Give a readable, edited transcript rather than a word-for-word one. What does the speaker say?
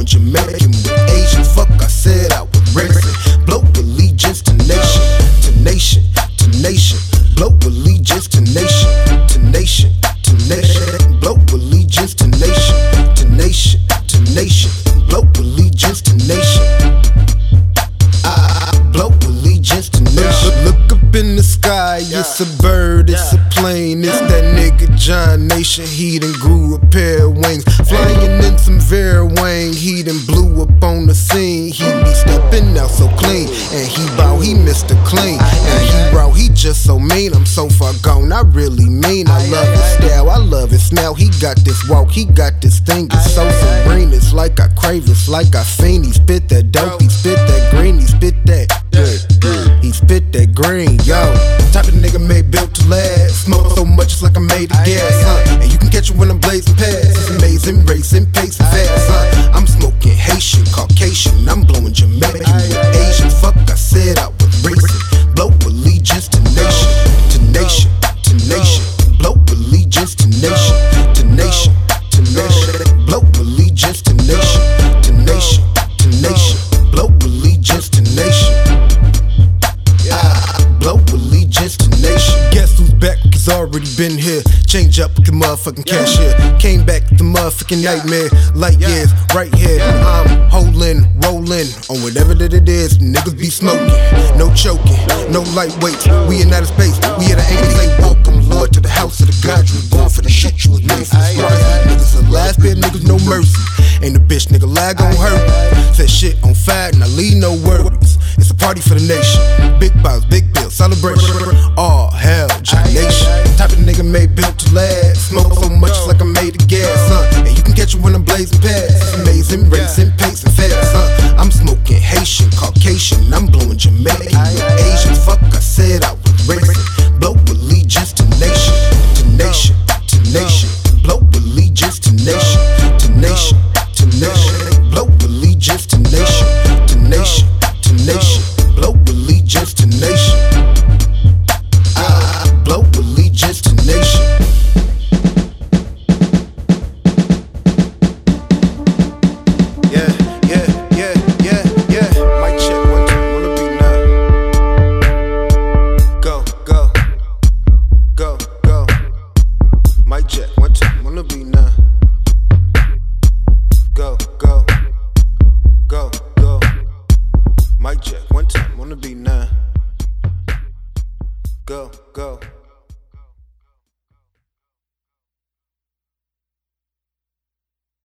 Jamaican with Asian. Fuck, I said I was racing. Blow allegiance to nation, to nation, to nation. Blow allegiance to nation, to nation, to nation. Blow allegiance to nation, to nation, to nation. Blow allegiance to nation. Blow allegiance to nation. Look up in the sky, it's a bird, it's a plane. It's that nigga John Nation. He done grew a pair of wings, flying in some Vera Wang. He done blew up on the scene. He be stepping out so clean, and he bow, he Mr. Clean. And he raw, he just so mean. I'm so far gone, I really mean. I love his style, I love his smell. He got this walk, he got this thing. It's so serene, it's like I crave, it's like I fiend. He spit that dope, he spit that green, he spit that good. He spit that green, yo. Type of nigga made built to last. Smoke so much it's like I made of gas, and you can catch it when I'm blazing past. It's amazing, racing, pacing fast, I'm smoking Haitian, Caucasian. I'm blowing Jamaican with Asian. Fuck, I said I was racing. Blow allegiance to nation, to nation, to nation. Blow allegiance to nation, to nation, to nation. Blow allegiance to nation, to nation, to nation. Blow allegiance to nation. Blow allegiance to nation. Guess who's back? He's already been here. Change up with the motherfucking cashier. Came back with the motherfucking nightmare. Light years, right here. I'm holding, rolling on whatever that it is. Niggas be smoking, no choking, no lightweights. We in outer space. We at an angle say welcome, Lord, to the house of the God. You was born for the shit you was made for. Niggas the last bit, niggas no mercy. Ain't a bitch, nigga lag gon' hurt. Set shit on fire and I leave no words. It's a party for the nation. Big bottles, big bills, celebration. All hell, John Nation. Type of nigga made built to last. Smoke so much it's like I made of gas, and you can catch it when I'm blazing past. It's amazing, racing, pacing fast, I'm smoking Haitian, Caucasian. I'm blowing Jamaican with Asian. Fuck, I said I